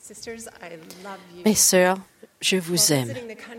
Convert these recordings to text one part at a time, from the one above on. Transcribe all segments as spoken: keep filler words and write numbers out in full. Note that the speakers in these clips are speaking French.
Mes sœurs, je vous aime.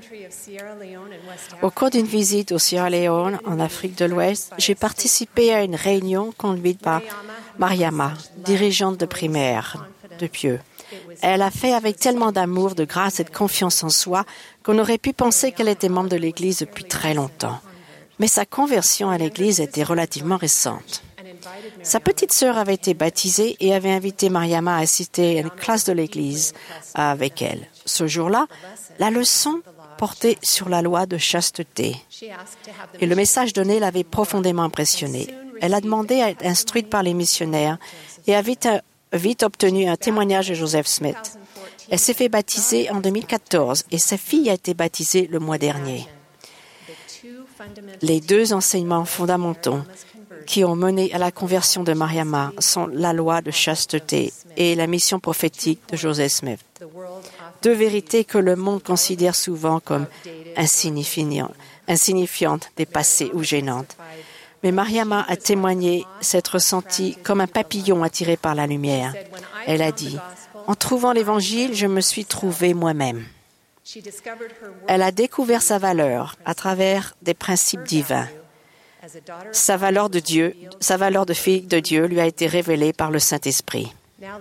Au cours d'une visite au Sierra Leone, en Afrique de l'Ouest, j'ai participé à une réunion conduite par Mariama, dirigeante de primaire de Pieux. Elle a fait avec tellement d'amour, de grâce et de confiance en soi qu'on aurait pu penser qu'elle était membre de l'Église depuis très longtemps. Mais sa conversion à l'Église était relativement récente. Sa petite sœur avait été baptisée et avait invité Mariama à assister à une classe de l'Église avec elle. Ce jour-là, la leçon portait sur la loi de chasteté. Et le message donné l'avait profondément impressionnée. Elle a demandé à être instruite par les missionnaires et a vite, vite obtenu un témoignage de Joseph Smith. Elle s'est fait baptiser en deux mille quatorze et sa fille a été baptisée le mois dernier. Les deux enseignements fondamentaux qui ont mené à la conversion de Mariama sont la loi de chasteté et la mission prophétique de Joseph Smith. Deux vérités que le monde considère souvent comme insignifiantes, insignifiantes, dépassées ou gênantes. Mais Mariama a témoigné s'être ressentie comme un papillon attiré par la lumière. Elle a dit, « En trouvant l'Évangile, je me suis trouvée moi-même. » Elle a découvert sa valeur à travers des principes divins. Sa valeur de Dieu, sa valeur de fille de Dieu lui a été révélée par le Saint-Esprit.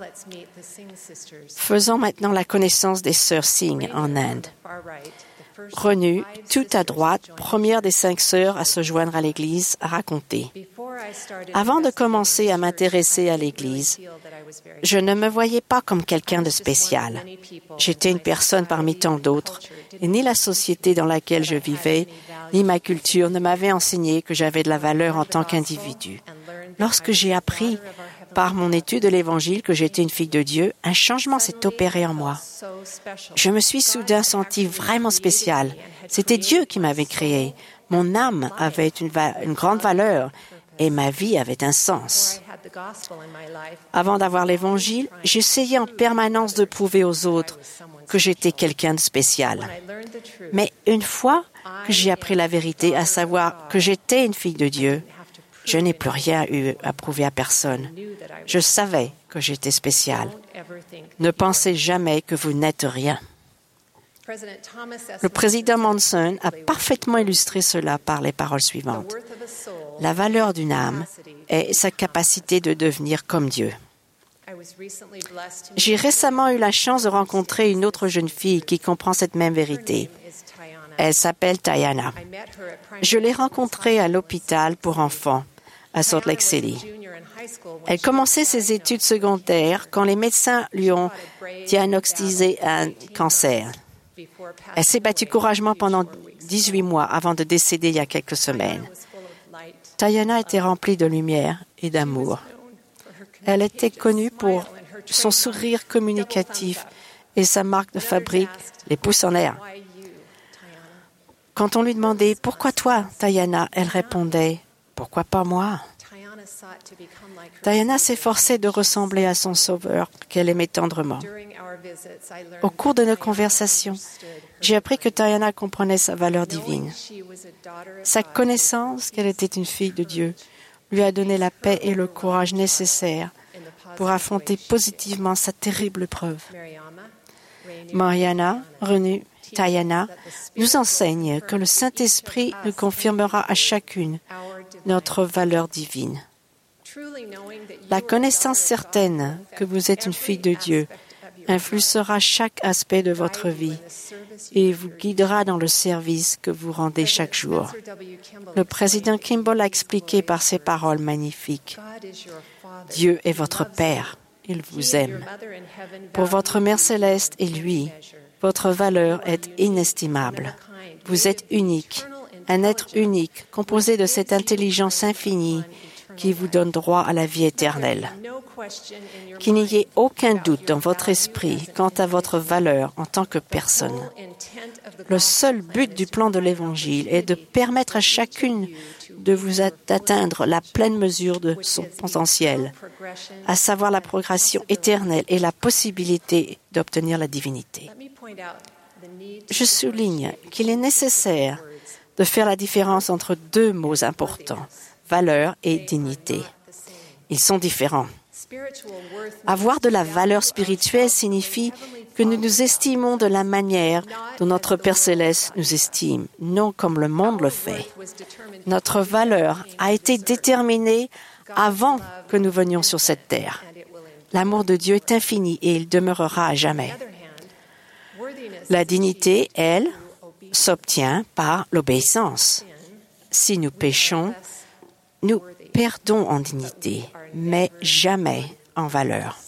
Faisons maintenant la connaissance des sœurs Singh en Inde. Renu, tout à droite, première des cinq sœurs à se joindre à l'Église, a raconté. Avant de commencer à m'intéresser à l'Église, je ne me voyais pas comme quelqu'un de spécial. J'étais une personne parmi tant d'autres, et ni la société dans laquelle je vivais, ni ma culture ne m'avaient enseigné que j'avais de la valeur en tant qu'individu. Lorsque j'ai appris par mon étude de l'Évangile que j'étais une fille de Dieu, un changement s'est opéré en moi. Je me suis soudain sentie vraiment spéciale. C'était Dieu qui m'avait créée. Mon âme avait une, va- une grande valeur et ma vie avait un sens. Avant d'avoir l'Évangile, j'essayais en permanence de prouver aux autres que j'étais quelqu'un de spécial. Mais une fois que j'ai appris la vérité, à savoir que j'étais une fille de Dieu, je n'ai plus rien eu à prouver à personne. Je savais que j'étais spéciale. Ne pensez jamais que vous n'êtes rien. Le président Monson a parfaitement illustré cela par les paroles suivantes. La valeur d'une âme est sa capacité de devenir comme Dieu. J'ai récemment eu la chance de rencontrer une autre jeune fille qui comprend cette même vérité. Elle s'appelle Tayana. Je l'ai rencontrée à l'hôpital pour enfants à Salt Lake City. Elle commençait ses études secondaires quand les médecins lui ont diagnostiqué un cancer. Elle s'est battue courageusement pendant dix-huit mois avant de décéder il y a quelques semaines. Tayana était remplie de lumière et d'amour. Elle était connue pour son sourire communicatif et sa marque de fabrique, les pouces en l'air. Quand on lui demandait « Pourquoi toi, Tayana ?» elle répondait « Pourquoi pas moi ?» Tayana s'efforçait de ressembler à son sauveur qu'elle aimait tendrement. Au cours de nos conversations, j'ai appris que Tayana comprenait sa valeur divine. Sa connaissance qu'elle était une fille de Dieu lui a donné la paix et le courage nécessaires pour affronter positivement sa terrible épreuve. Mariana, Renu, Tayana nous enseigne que le Saint-Esprit nous confirmera à chacune notre valeur divine. La connaissance certaine que vous êtes une fille de Dieu influencera chaque aspect de votre vie et vous guidera dans le service que vous rendez chaque jour. Le président Kimball a expliqué par ses paroles magnifiques. Dieu est votre Père, il vous aime. Pour votre Mère céleste et lui, votre valeur est inestimable. Vous êtes unique, un être unique, composé de cette intelligence infinie qui vous donne droit à la vie éternelle. Qu'il n'y ait aucun doute dans votre esprit quant à votre valeur en tant que personne. Le seul but du plan de l'Évangile est de permettre à chacune de vous atteindre la pleine mesure de son potentiel, à savoir la progression éternelle et la possibilité d'obtenir la divinité. Je souligne qu'il est nécessaire de faire la différence entre deux mots importants, valeur et dignité. Ils sont différents. Avoir de la valeur spirituelle signifie que nous nous estimons de la manière dont notre Père céleste nous estime, non comme le monde le fait. Notre valeur a été déterminée avant que nous venions sur cette terre. L'amour de Dieu est infini et il demeurera à jamais. La dignité, elle, s'obtient par l'obéissance. Si nous péchons, nous perdons en dignité, mais jamais en valeur.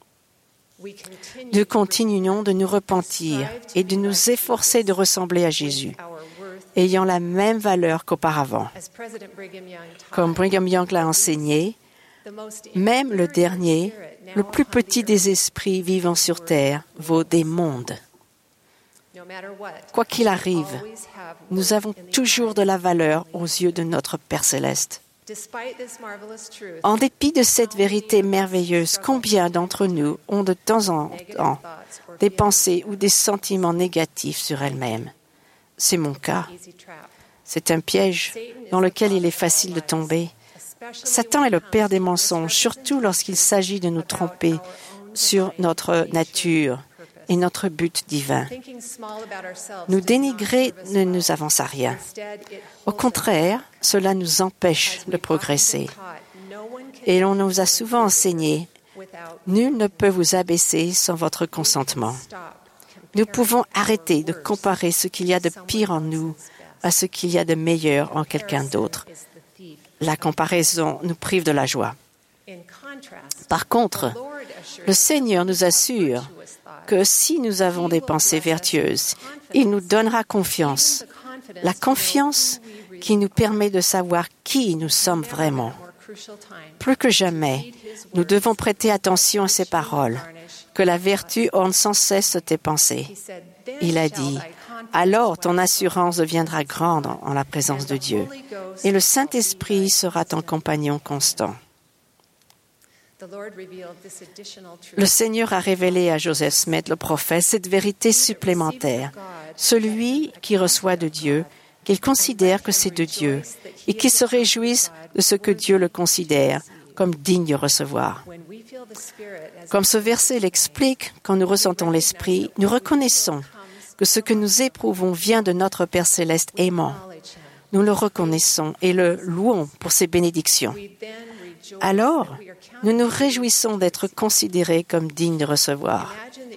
Nous continuons de nous repentir et de nous efforcer de ressembler à Jésus, ayant la même valeur qu'auparavant. Comme Brigham Young l'a enseigné, même le dernier, le plus petit des esprits vivant sur terre, vaut des mondes. Quoi qu'il arrive, nous avons toujours de la valeur aux yeux de notre Père céleste. En dépit de cette vérité merveilleuse, combien d'entre nous ont de temps en temps des pensées ou des sentiments négatifs sur elles-mêmes? C'est mon cas. C'est un piège dans lequel il est facile de tomber. Satan est le père des mensonges, surtout lorsqu'il s'agit de nous tromper sur notre nature et notre but divin. Nous dénigrer ne nous avance à rien. Au contraire, cela nous empêche de progresser. Et l'on nous a souvent enseigné, nul ne peut vous abaisser sans votre consentement. Nous pouvons arrêter de comparer ce qu'il y a de pire en nous à ce qu'il y a de meilleur en quelqu'un d'autre. La comparaison nous prive de la joie. Par contre, le Seigneur nous assure que si nous avons des pensées vertueuses, il nous donnera confiance. La confiance qui nous permet de savoir qui nous sommes vraiment. Plus que jamais, nous devons prêter attention à ces paroles, que la vertu orne sans cesse tes pensées. Il a dit, « Alors ton assurance deviendra grande en la présence de Dieu, et le Saint-Esprit sera ton compagnon constant. » Le Seigneur a révélé à Joseph Smith, le prophète, cette vérité supplémentaire. Celui qui reçoit de Dieu, qu'il considère que c'est de Dieu, et qui se réjouisse de ce que Dieu le considère comme digne de recevoir. Comme ce verset l'explique, quand nous ressentons l'Esprit, nous reconnaissons que ce que nous éprouvons vient de notre Père céleste aimant. Nous le reconnaissons et le louons pour ses bénédictions. Alors, nous nous réjouissons d'être considérés comme dignes de recevoir.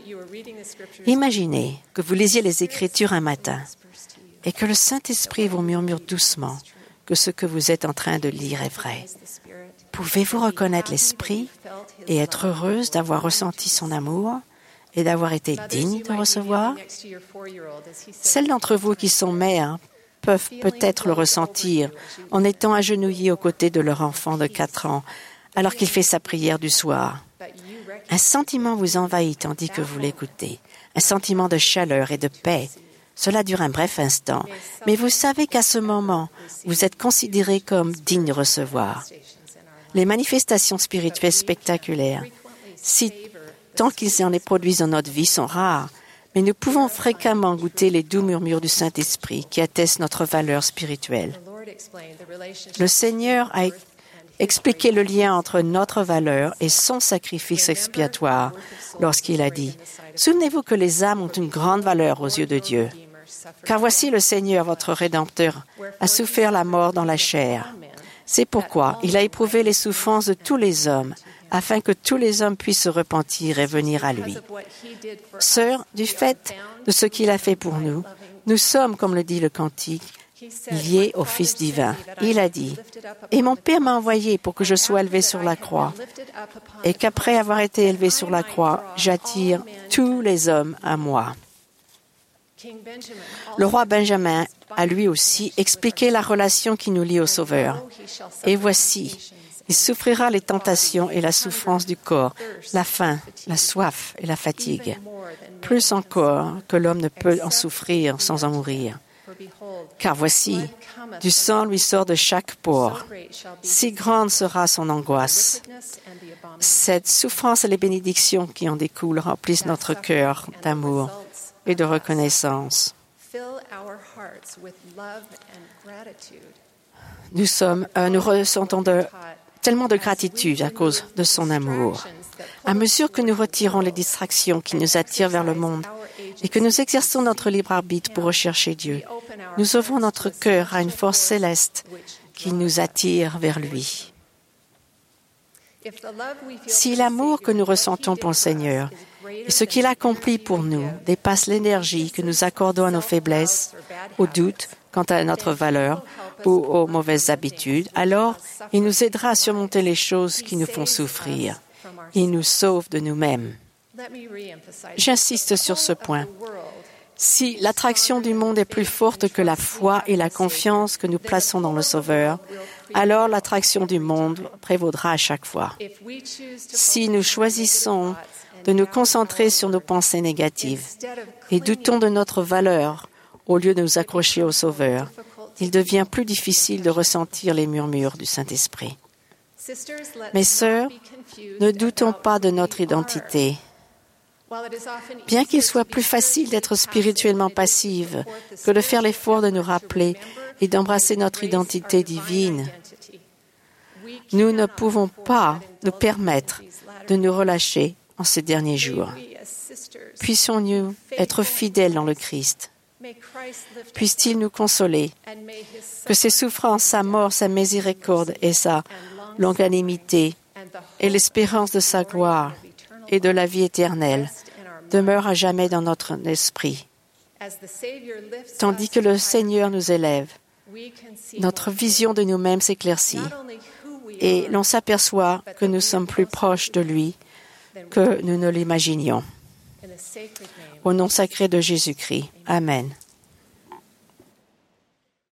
Imaginez que vous lisiez les Écritures un matin et que le Saint-Esprit vous murmure doucement que ce que vous êtes en train de lire est vrai. Pouvez-vous reconnaître l'Esprit et être heureuse d'avoir ressenti son amour et d'avoir été digne de recevoir? Celles d'entre vous qui sont mères peuvent peut-être le ressentir en étant agenouillées aux côtés de leur enfant de quatre ans alors qu'il fait sa prière du soir. Un sentiment vous envahit tandis que vous l'écoutez, un sentiment de chaleur et de paix. Cela dure un bref instant, mais vous savez qu'à ce moment, vous êtes considéré comme digne de recevoir. Les manifestations spirituelles spectaculaires, si tant qu'ils en les produisent dans notre vie, sont rares, mais nous pouvons fréquemment goûter les doux murmures du Saint-Esprit qui attestent notre valeur spirituelle. Le Seigneur a expliqué le lien entre notre valeur et son sacrifice expiatoire lorsqu'il a dit « Souvenez-vous que les âmes ont une grande valeur aux yeux de Dieu, car voici le Seigneur, votre Rédempteur, a souffert la mort dans la chair. C'est pourquoi il a éprouvé les souffrances de tous les hommes, afin que tous les hommes puissent se repentir et venir à lui. Sœurs, du fait de ce qu'il a fait pour nous, nous sommes, comme le dit le cantique, liés au Fils divin. Il a dit, « Et mon Père m'a envoyé pour que je sois élevé sur la croix, et qu'après avoir été élevé sur la croix, j'attire tous les hommes à moi. » Le roi Benjamin a lui aussi expliqué la relation qui nous lie au Sauveur. Et voici, il souffrira les tentations et la souffrance du corps, la faim, la soif et la fatigue, plus encore que l'homme ne peut en souffrir sans en mourir. Car voici, du sang lui sort de chaque pore. Si grande sera son angoisse. Cette souffrance et les bénédictions qui en découlent remplissent notre cœur d'amour et de reconnaissance. Nous sommes, euh, nous ressentons de tellement de gratitude à cause de son amour. À mesure que nous retirons les distractions qui nous attirent vers le monde et que nous exerçons notre libre arbitre pour rechercher Dieu, nous ouvrons notre cœur à une force céleste qui nous attire vers lui. Si l'amour que nous ressentons pour le Seigneur et ce qu'il accomplit pour nous dépasse l'énergie que nous accordons à nos faiblesses, aux doutes quant à notre valeur ou aux mauvaises habitudes, alors il nous aidera à surmonter les choses qui nous font souffrir. Il nous sauve de nous-mêmes. J'insiste sur ce point. Si l'attraction du monde est plus forte que la foi et la confiance que nous plaçons dans le Sauveur, alors l'attraction du monde prévaudra à chaque fois. Si nous choisissons de nous concentrer sur nos pensées négatives et doutons de notre valeur au lieu de nous accrocher au Sauveur, il devient plus difficile de ressentir les murmures du Saint-Esprit. Mes sœurs, ne doutons pas de notre identité. Bien qu'il soit plus facile d'être spirituellement passive que de faire l'effort de nous rappeler et d'embrasser notre identité divine, nous ne pouvons pas nous permettre de nous relâcher en ces derniers jours. Puissions-nous être fidèles dans le Christ. Puisse-t-il nous consoler, que ses souffrances, sa mort, sa miséricorde et sa longanimité et l'espérance de sa gloire et de la vie éternelle demeurent à jamais dans notre esprit. Tandis que le Seigneur nous élève, notre vision de nous-mêmes s'éclaircit et l'on s'aperçoit que nous sommes plus proches de lui que nous ne l'imaginions. Au nom sacré de Jésus-Christ. Amen.